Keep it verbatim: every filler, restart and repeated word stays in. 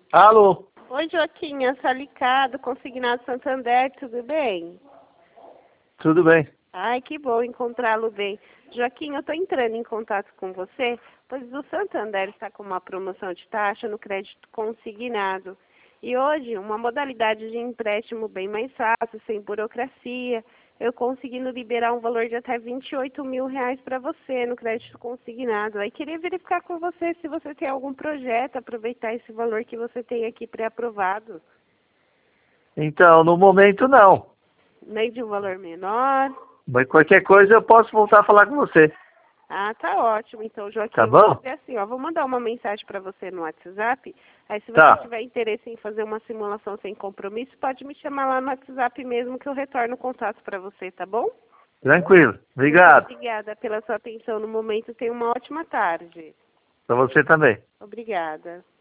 Alô? Oi, Joaquim, Salicado, Consignado Santander, tudo bem? Tudo bem. Ai, que bom encontrá-lo bem. Joaquim, eu estou entrando em contato com você, pois o Santander está com uma promoção de taxa no crédito consignado. E hoje, uma modalidade de empréstimo bem mais fácil, sem burocracia, eu conseguindo liberar um valor de até vinte e oito mil reais para você no crédito consignado. Aí queria verificar com você se você tem algum projeto, aproveitar esse valor que você tem aqui pré-aprovado. Então, no momento não. Nem de um valor menor. Mas qualquer coisa eu posso voltar a falar com você. Ah, tá ótimo. Então, Joaquim, Tá eu vou bom? fazer assim, ó, vou mandar uma mensagem para você no WhatsApp. Aí, se você Tá. tiver interesse em fazer uma simulação sem compromisso, pode me chamar lá no WhatsApp mesmo que eu retorno o contato para você, tá bom? Tranquilo. Muito Obrigado. obrigada pela sua atenção no momento. Tenha uma ótima tarde. Pra você também. Obrigada.